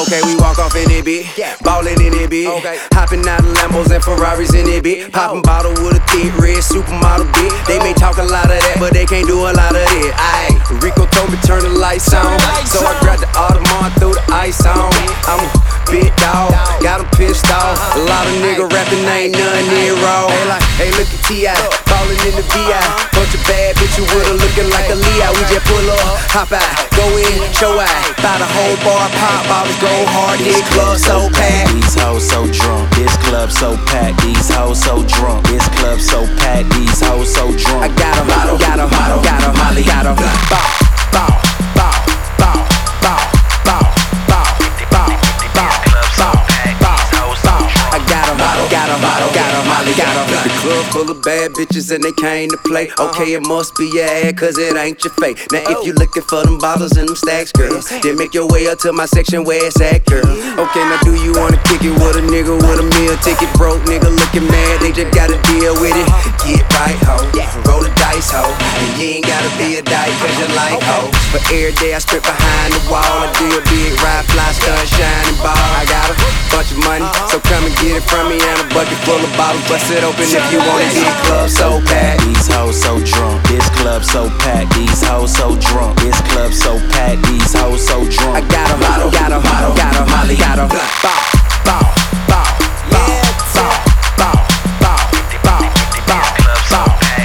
Okay, we walk off in it, bitch. Ballin' in it, bitch. Hopping out of Lambos and Ferraris in it, bitch. Poppin' bottle with a thick red supermodel, bitch. They may talk a lot of that, but they can't do a lot of it. Aye, Rico told me turn the lights on, so I grabbed the Audemars, threw the ice on. I'm a big dog, got 'em pissed off. A lot of nigga rapping, ain't none near raw. Hey, look at T.I. ballin' in the V.I. Bunch of bad bitches with her looking like a Leo. We just pull up, hop out, go in, show out. Buy the whole bar, pop bottles, go hard. This club so packed. These hoes so drunk. This club so packed. These hoes so drunk. This club so packed. These hoes so drunk. I got 'em, got 'em, got 'em, Molly, got 'em. Bow, bow, bow, bow, bow, bow, bow, bow, bow, bow, bow. I got 'em, got 'em, got 'em, Molly, got 'em. The club full of bad bitches and they came to play. Okay, it must be your ad, cause it ain't your fate. Now if you looking for them bottles and them stacks, girl, then make your way up to my section where it's at, girl. Okay, now do you wanna kick it with a nigga with a meal ticket? Broke nigga looking mad, they just gotta deal with it. Get right, ho, roll the dice, ho. And you ain't gotta be a dyke cause you like, ho. But every day I strip behind the wall. I do a big ride, fly, stun, shine and ball. I got a bunch of money, so come and get it from me. And a bucket full of bottles, bust it open if you want it. This club so packed. These hoes so drunk. This club so packed. These hoes so drunk. This club so packed. These hoes so drunk. I got 'em, got 'em, got 'em, Molly, got 'em. Bow, bow, bow, bow, bow, bow, bow, bow, bow, bow,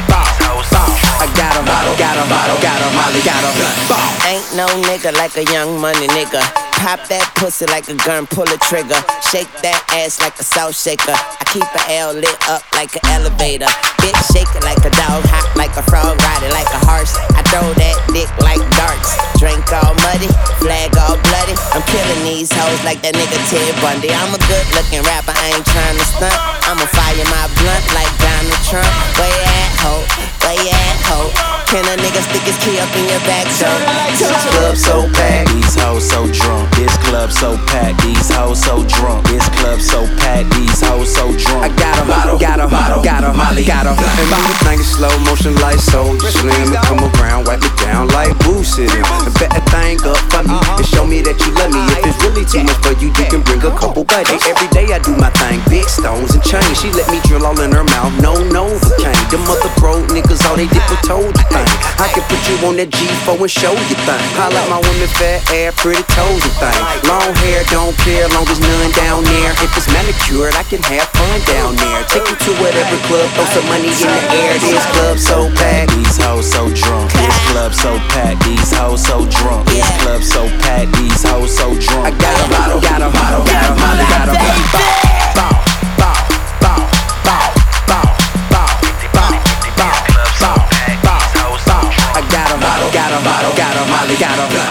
bow. I got 'em, got 'em, got 'em, Molly, got 'em. Bow. Ain't no nigga like a young money nigga. Pop that pussy like a gun, pull a trigger. Shake that ass like a salt shaker. I keep a L lit up like an elevator. Bitch shake it like a dog, hot like a frog, ride it like a horse. I throw that dick like darts. Drink all muddy, flag all bloody. I'm killing these hoes like that nigga Ted Bundy. I'm a good looking rapper, I ain't trying to stunt. I'ma fire my blunt like Donald Trump. Where you at, ho? Where you at, ho? Can a nigga stick his key up in your back, so? This club so packed. These hoes so drunk. This club so packed. These hoes so drunk. This club so packed. These hoes so drunk. I got 'em, got 'em, got 'em, Molly, got 'em. And move the thing in slow motion like Soulja Slim. And come around, wipe it down like Boo City. And bet that thing up for me and show me that you love me. If it's really too much for you, you can bring a couple buddies. Every day I do my thing, big stones and chains. She let me drill all in her mouth, no Novocaine. Them other broke niggas, all they did was told you thing. I can put you on that G4 and show you thing. I like my women fat ass, pretty toes and thing. Long hair, don't care, long as none down there. If it's manicured, I can have fun down there. Take you to whatever club, throw some money in the air. This club so packed. These hoes so drunk. This club so packed. These hoes so drunk. This club so packed. These hoes so drunk. I got 'em, got 'em, got 'em, Molly, got 'em. Bow, bow, bow, bow, bow, bow, bow, bow, bow, bow, bow. I got 'em, got 'em, got 'em, Molly, got 'em.